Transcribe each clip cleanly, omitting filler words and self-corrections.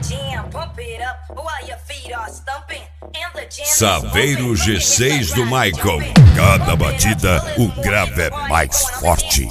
Saveiro G6 do Michael. Cada batida, o grave é mais forte.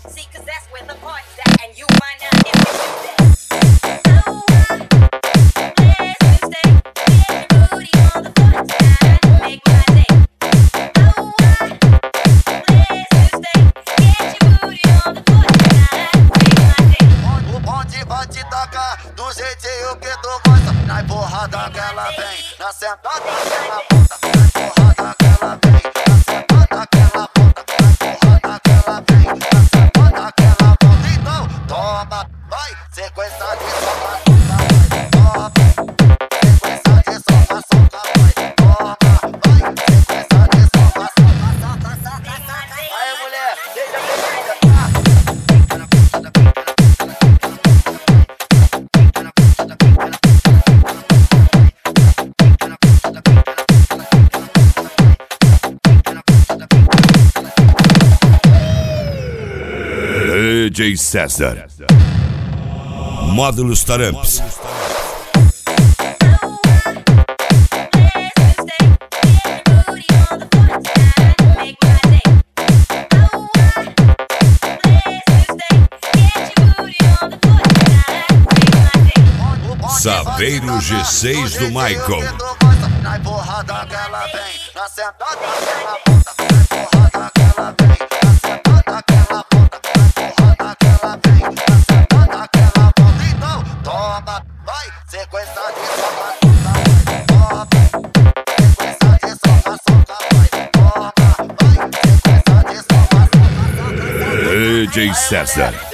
Pode tocar do jeitinho que tu gosta. Na porrada que ela vem, na sentada que ela bota. Na porrada que ela vem, na sentada que ela bota. Na porrada que ela vem, na sentada que ela bota. Então, toma, vai, sequência de soca, vai. Toma, sequência de soca, vai. Toma, vai, sequência de soca, Aí, mulher, deixa eu DJ César. Módulos Taramps. Saveiro G6 do Michael. Na porrada que ela vem, na sentada que ela bota. Na porrada que ela vem, na sentada que ela bota. Na porrada que ela vem, na sentada que ela bota. Então, toma, vai, sequência de soca, vai. Toma, sequência de soca, vai. Toma, vai, sequência de soca, DJ César.